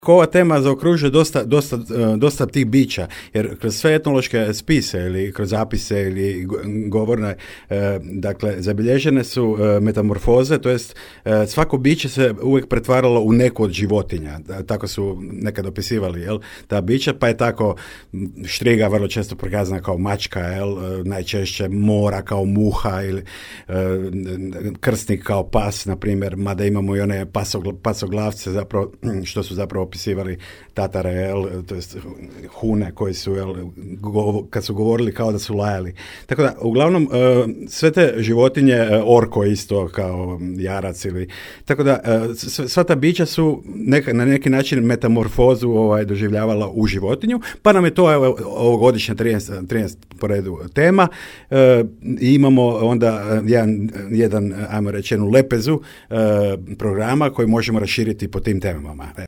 ova tema zaokružuje dosta tih bića, jer kroz sve etnološke spise ili kroz zapise ili govorne, dakle, zabilježene su metamorfoze, to jest svako biće se uvijek pretvaralo u neku od životinja. Tako su nekad opisivali, jel, ta bića, pa je tako štriga vrlo često prikazana kao mačka, jel, najčešće mora kao muha ili krsnik kao pas, na primjer, mada imamo i one pasoglavce, zapravo, što su zapravo opisivali Tatare, jel, to jest Hune koji su, jel, kad su govorili kao da su lajali. Tako da, uglavnom, sve te životinje, orko isto kao jarac ili, tako da, sva ta bića su na neki način metamorfozu doživljavala u životinju, pa nam je to ovogodišnja 13 po redu tema i imamo onda jedan, ajmo reći, jednu lepezu programa koji možemo raširiti po tim temama.